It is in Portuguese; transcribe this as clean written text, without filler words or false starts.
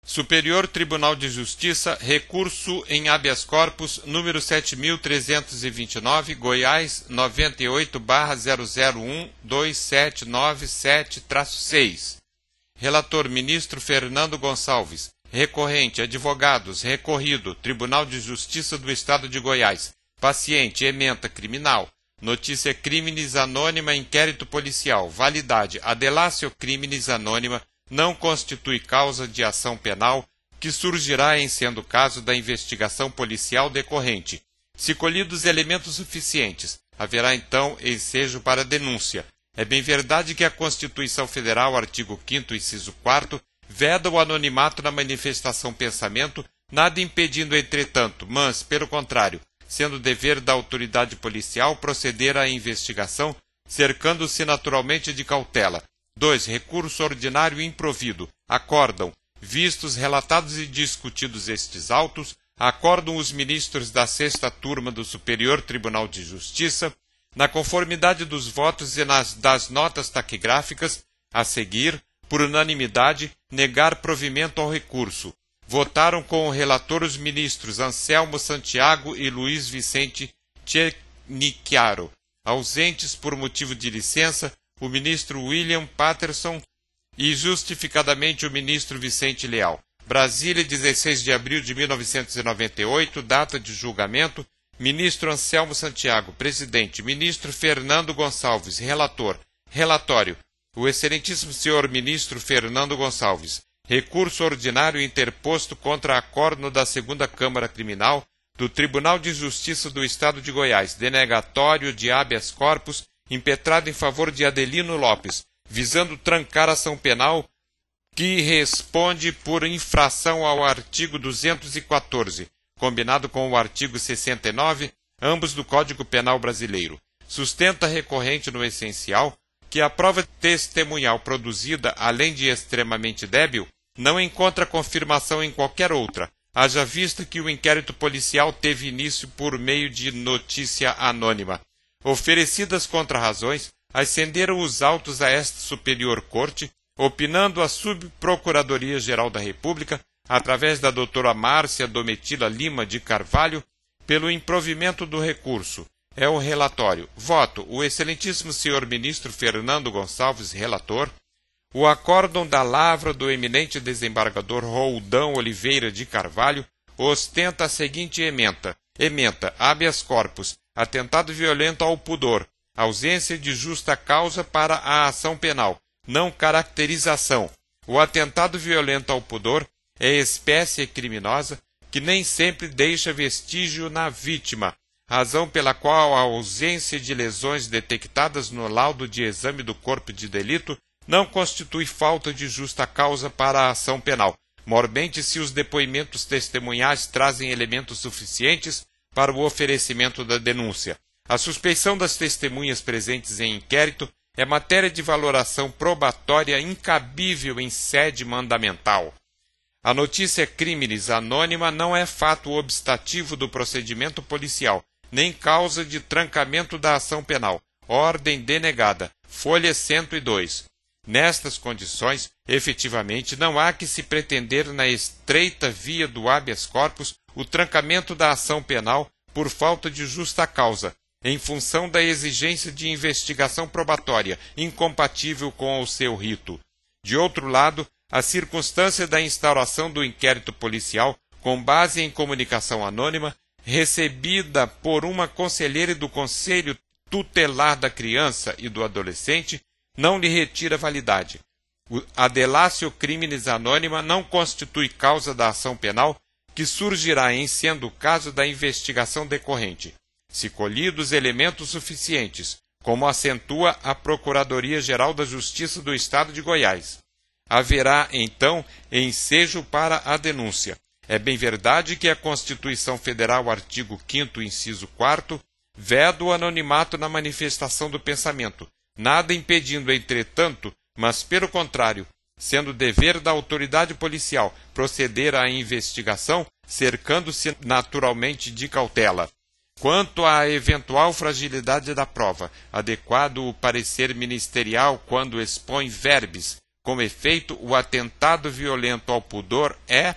Superior Tribunal de Justiça, recurso em habeas corpus, número 7.329, Goiás, 98/0012797-6. Relator, ministro Fernando Gonçalves. Recorrente, advogados, recorrido, Tribunal de Justiça do Estado de Goiás. Paciente, ementa criminal. Notícia criminis anônima, inquérito policial. Validade, adelácio criminis anônima, não constitui causa de ação penal que surgirá em sendo caso da investigação policial decorrente. Se colhidos elementos suficientes, haverá então ensejo para denúncia. É bem verdade que a Constituição Federal, artigo 5º, inciso 4º, veda o anonimato na manifestação pensamento, nada impedindo, entretanto, mas, pelo contrário, sendo dever da autoridade policial proceder à investigação, cercando-se naturalmente de cautela. 2. Recurso ordinário improvido. Acordam, vistos, relatados e discutidos estes autos, acordam os ministros da 6ª Turma do Superior Tribunal de Justiça, na conformidade dos votos e das notas taquigráficas, a seguir, por unanimidade, negar provimento ao recurso. Votaram com o relator os ministros Anselmo Santiago e Luiz Vicente Tchenichiaro. Ausentes por motivo de licença, o ministro William Patterson e justificadamente o ministro Vicente Leal. Brasília, 16 de abril de 1998, data de julgamento. Ministro Anselmo Santiago, presidente. Ministro Fernando Gonçalves, relator. Relatório. O excelentíssimo senhor ministro Fernando Gonçalves. Recurso ordinário interposto contra acórdão da 2ª Câmara Criminal do Tribunal de Justiça do Estado de Goiás, denegatório de habeas corpus, impetrado em favor de Adelino Lopes, visando trancar ação penal que responde por infração ao artigo 214, combinado com o artigo 69, ambos do Código Penal Brasileiro. Sustenta recorrente no essencial que a prova testemunhal produzida, além de extremamente débil, não encontra confirmação em qualquer outra, haja vista que o inquérito policial teve início por meio de notícia anônima. Oferecidas contrarrazões, ascenderam os autos a esta superior corte, opinando a Subprocuradoria-Geral da República, através da doutora Márcia Domitila Lima de Carvalho, pelo improvimento do recurso. É o relatório. Voto. O excelentíssimo senhor ministro Fernando Gonçalves, relator. O acórdão da lavra do eminente desembargador Roldão Oliveira de Carvalho ostenta a seguinte ementa. Ementa, habeas corpus, atentado violento ao pudor, ausência de justa causa para a ação penal, não caracterização. O atentado violento ao pudor é espécie criminosa que nem sempre deixa vestígio na vítima, razão pela qual a ausência de lesões detectadas no laudo de exame do corpo de delito não constitui falta de justa causa para a ação penal, mormente se os depoimentos testemunhais trazem elementos suficientes para o oferecimento da denúncia. A suspeição das testemunhas presentes em inquérito é matéria de valoração probatória incabível em sede mandamental. A notícia criminis anônima não é fato obstativo do procedimento policial, nem causa de trancamento da ação penal. Ordem denegada. Folha 102. Nestas condições, efetivamente, não há que se pretender na estreita via do habeas corpus o trancamento da ação penal por falta de justa causa, em função da exigência de investigação probatória, incompatível com o seu rito. De outro lado, a circunstância da instauração do inquérito policial, com base em comunicação anônima, recebida por uma conselheira do Conselho Tutelar da Criança e do Adolescente, não lhe retira validade. A delatio criminis anônima não constitui causa da ação penal que surgirá em sendo o caso da investigação decorrente, se colhidos elementos suficientes, como acentua a Procuradoria-Geral da Justiça do Estado de Goiás. Haverá, então, ensejo para a denúncia. É bem verdade que a Constituição Federal, artigo 5º, inciso 4º, veda o anonimato na manifestação do pensamento, nada impedindo, entretanto, mas pelo contrário, sendo dever da autoridade policial proceder à investigação, cercando-se naturalmente de cautela. Quanto à eventual fragilidade da prova, adequado o parecer ministerial quando expõe verbis, Com efeito, o atentado violento ao pudor é,